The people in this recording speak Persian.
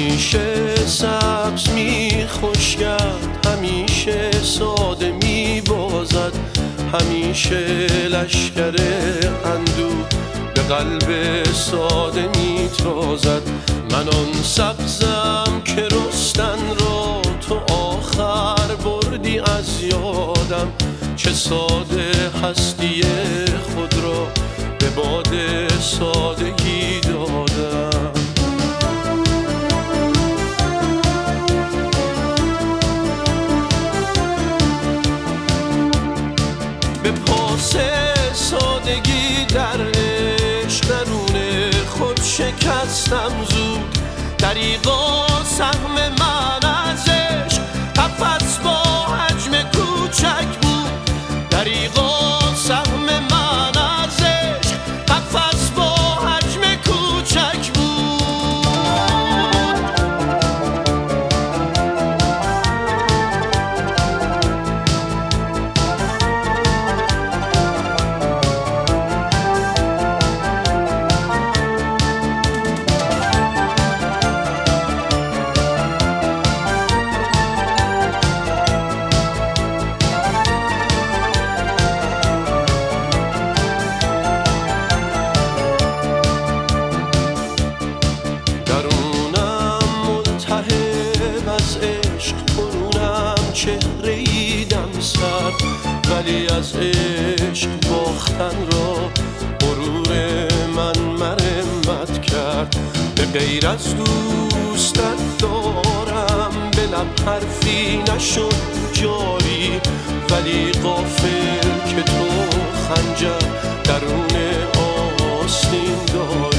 همیشه سبز می خشکد، همیشه ساده می بازد، همیشه لشکر اندوه به قلب ساده می تازد. من آن سبزم که رستن را تو آخر بردی از یادم، چه ساده هستی خود را به باد سادگی دادم. به پاس سادگی در عشق درون خود شکستم زود، دریغا سهم من از عشق قفس با حجم کوچک بود، دریغا سهم من از عشق قفس با حجم کوچک بود. چهره‌ای دم سرد، ولی از عشق باختن را غرور من مرمت کرد. به غیر از دوستت دارم به لب حرفی نشد جاری، ولی غافل که تو خنجر درون آستین داری.